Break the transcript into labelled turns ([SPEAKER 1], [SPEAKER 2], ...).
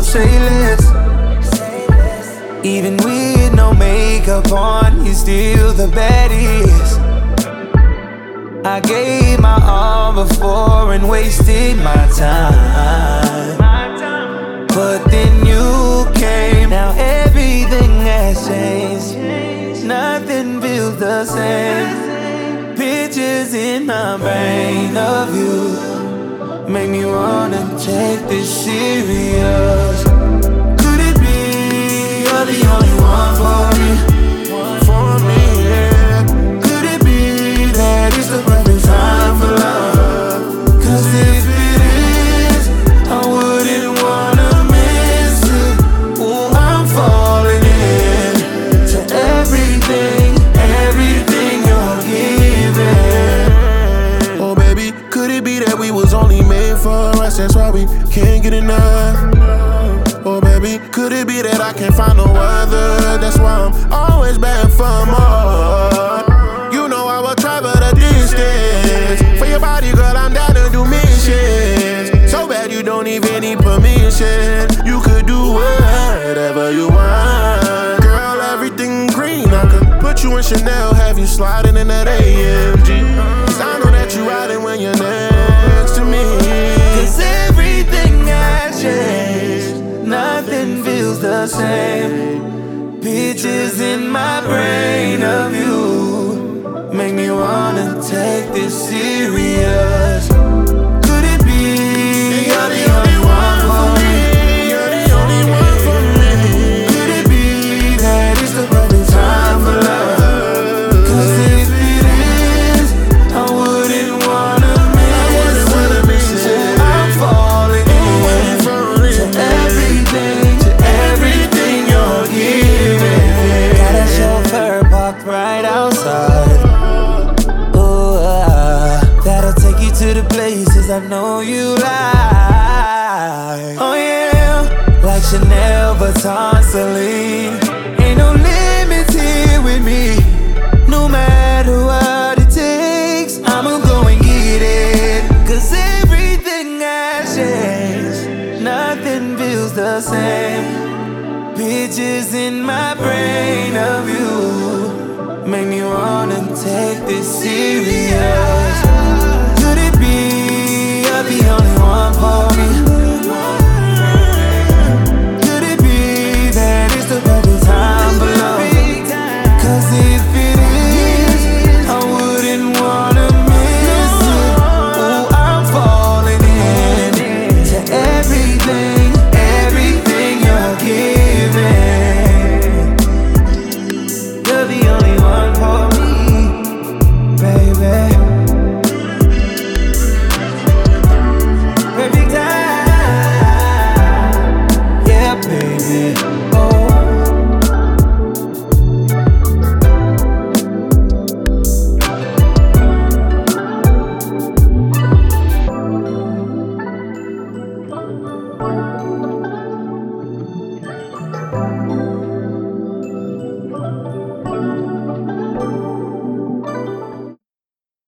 [SPEAKER 1] say less. Even with no makeup on, you're still the baddest. I gave my all before and wasted my time, but then you came. Now everything has changed. Nothing feels the same. Pictures in my brain of you make me wanna take this serious. Could it be you're the only one for me? For me, yeah. Could it be that it's the perfect time for love? Cause if it is, I wouldn't wanna miss it. Ooh, I'm falling in to everything, everything you're giving.
[SPEAKER 2] Oh baby, could it be that we was only made for us? That's why we can't get enough. Oh baby, could it be that I can't find no other? That's why I'm always back for more. You know I will travel the distance for your body, girl, I'm down to do missions. So bad you don't even need permission. You could do whatever you want. Girl, everything green. I could put you in Chanel, have you sliding in that AMG. Cause I know that you riding when you're next to me.
[SPEAKER 1] Cause everything has changed. Nothing feels the same. Pictures in my brain of you make me wanna take this serious. Could it be you're the only one for me?
[SPEAKER 2] You're the only one for me.
[SPEAKER 1] Could it be that it's the perfect time for love? Cause if it is, I wouldn't wanna miss it. I'm falling in to everything you're giving. Got a chauffeur parked right outside. Ooh, that'll take you to the places I know you like. Oh yeah, like Chanel, Vuitton, Celine. Ain't no limits here with me. No matter what it takes, I'ma go and get it. Cause everything has changed. Nothing feels the same. Pictures in my brain of you make me wanna take this serious. Could it be you're the only one for me? Could it be that it's the perfect time for love? Cause if it is, I wouldn't wanna miss it. Ooh, I'm falling in to everything, everything you're giving. You're the only one for me, baby.